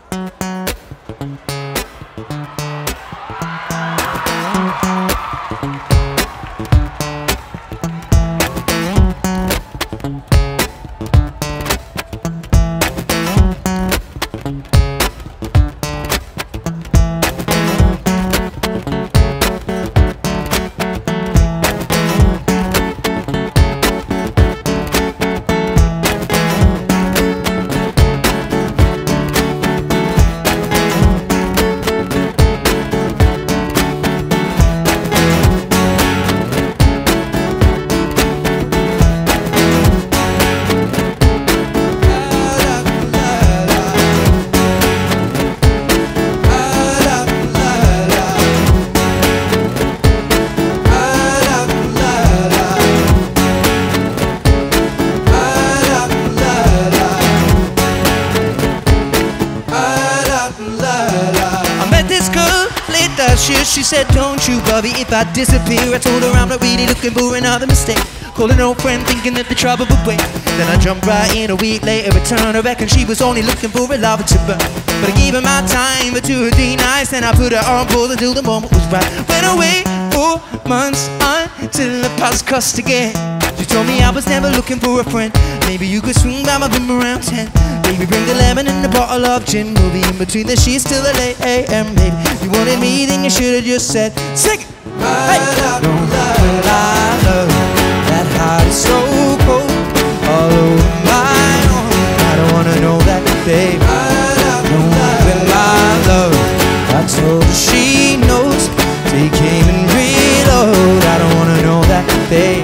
She said, don't you worry if I disappear. I told her I'm not really looking for another mistake. Called an old friend thinking that the trouble would wait. Then I jumped right in a week later, returned. I reckon she was only looking for a lover to burn. But I gave her my time for 2 or 3 nights. Then I put her on pause until the moment was right. Went away 4 months until the past crossed again. She told me I was never looking for a friend. Maybe you could swing by my room around 10. Baby, bring the lemon and a bottle of gin. We'll be in between the sheets till the late AM. Baby, you wanted me, then you should've just said, sing it! Hey! No, I love that heart is so cold, all over my own. I don't wanna know that, babe. No, when my love, I told her she knows. Take aim and reload. I don't wanna know that, babe.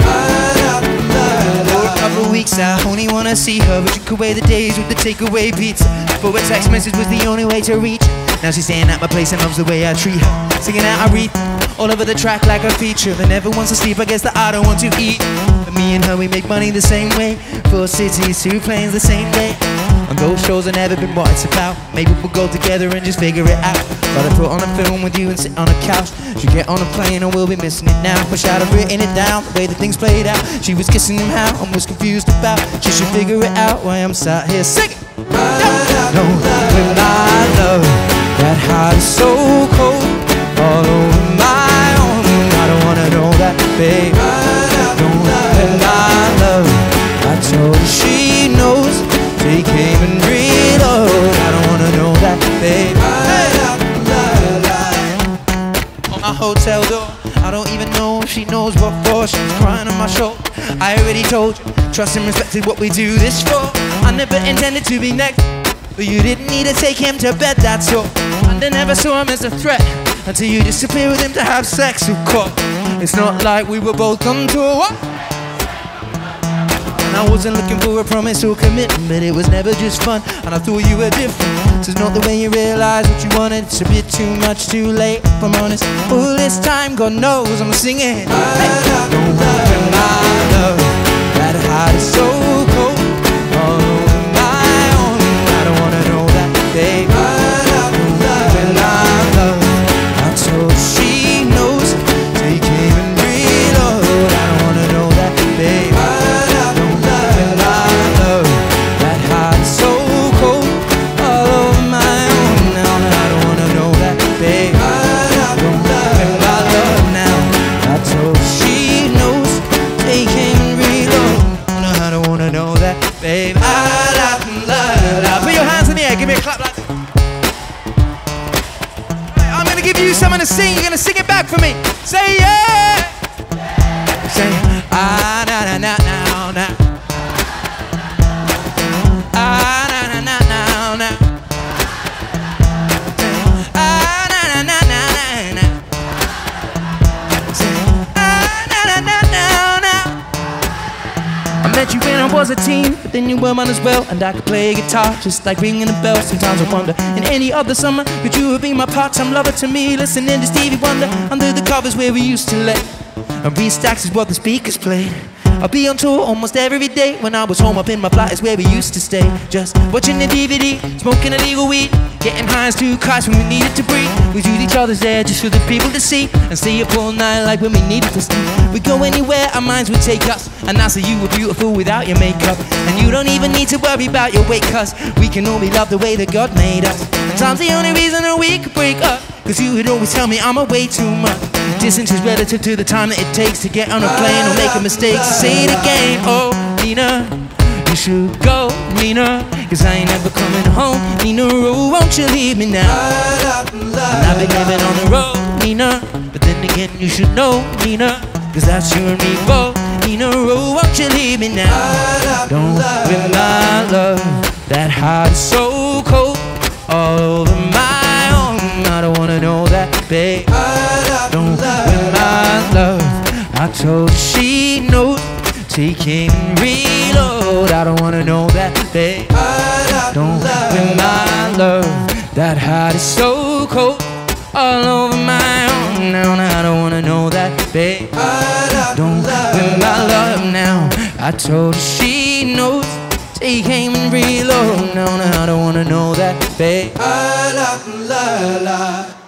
Weeks I only wanna see her. We drink away the days with the takeaway pizza. Before a text message was the only way to reach. Now she's staying at my place and loves the way I treat her. Singing out I read all over the track like a feature. And never wants to sleep, I guess that I don't want to eat. But me and her, we make money the same way. 4 cities, 2 planes the same day. And those shows have never been what it's about. Maybe we'll go together and just figure it out. Gotta put on a film with you and sit on a couch. She get on a plane and we'll be missing it now. Wish I'd have written it down, the way that things played out. She was kissing him how and was confused about. She should figure it out while I'm sat here singing. No, when I love, that heart is so cold, all over my own. I don't wanna know that, babe. No, when I love, I told her she knows. Take aim and reload. I don't wanna know that, babe. On my hotel door, I don't even know if she knows what for. She's crying on my shoulder. I already told you, trust and respect is what we do this for. I never intended to be next, but you didn't need to take him to bed, that's all. And I never saw him as a threat until you disappeared with him to have sex, of course. It's not like we were both on tour. I wasn't looking for a promise or commitment, but it was never just fun, and I thought you were different. So it's not the way you realize what you wanted. It's a bit too much, too late, if I'm honest. All this time, God knows I'm singing. Hey. Don't open my love, that heart is so cold, all over my own. I don't wanna know that, babe. Don't open my love, I told her she knows. Take aim and reload. I don't wanna know that, babe. Babe, put your hands in the air, give me a clap like that. Right, I'm gonna give you something to sing, you're gonna sing it back for me. Say yeah! Say ah na na na na na. Ah na na na na na. Ah na na na na na. Say ah na na na na na. I met you when I was a teen, but then you were mine as well. And I could play a guitar, just like ringing a bell. Sometimes I wonder, in any other summer, could you have been my part-time lover to me? Listening to Stevie Wonder, under the covers where we used to lay. And restacks is what the speakers played. I'll be on tour almost every day. When I was home up in my flat is where we used to stay. Just watching the DVD, smoking illegal weed, getting high as 2 kites when we needed to breathe. We'd use each other's air just for the people to see, and stay up all night like when we needed to sleep. We'd go anywhere our minds would take us, and I say you were beautiful without your makeup. And you don't even need to worry about your weight, cause we can only love the way that God made us. And time's the only reason that we could break up, cause you would always tell me I'm away too much. Distance is relative to the time that it takes to get on a plane or make a mistake. So say it again, oh Nina, you should go, Nina, cause I ain't never coming home. Nina, oh, won't you leave me now? And I've been living on the road, Nina, but then again you should know, Nina, cause that's you and me both. Nina, oh, won't you leave me now? Don't win my love, that heart is so cold, all over my own. I don't wanna know that, babe. Don't win my love, I told her she knows. Take aim and reload, I don't wanna know that, babe. Don't win my love, that heart is so cold, all over my own. Now I don't wanna know that, babe. Don't win my love now, I told her she knows. Take aim and reload, now I don't wanna know that, babe.